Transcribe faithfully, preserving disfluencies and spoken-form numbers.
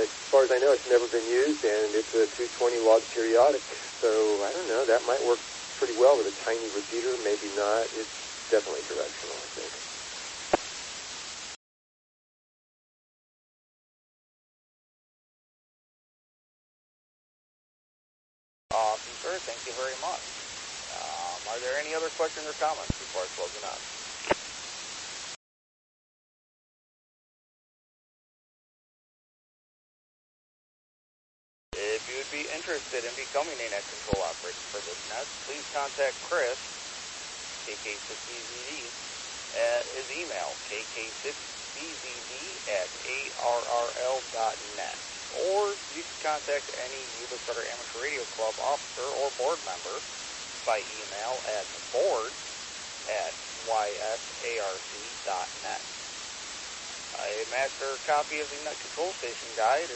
as far as I know, it's never been used, and it's a two twenty log periodic. So I don't know. That might work pretty well with a tiny repeater. Maybe not. It's definitely directional, I think. Awesome, sir. Thank you very much. Um, are there any other questions or comments before I close it out? If you would be interested in becoming a net control operator for this nest, please contact Chris, K K six B Z D, at his email, k k six b z d at a r r l dot net. Or you can contact any Yuba Sutter Amateur Radio Club officer or board member by email at board at y s a r c dot net. A master copy of the Net Control Station Guide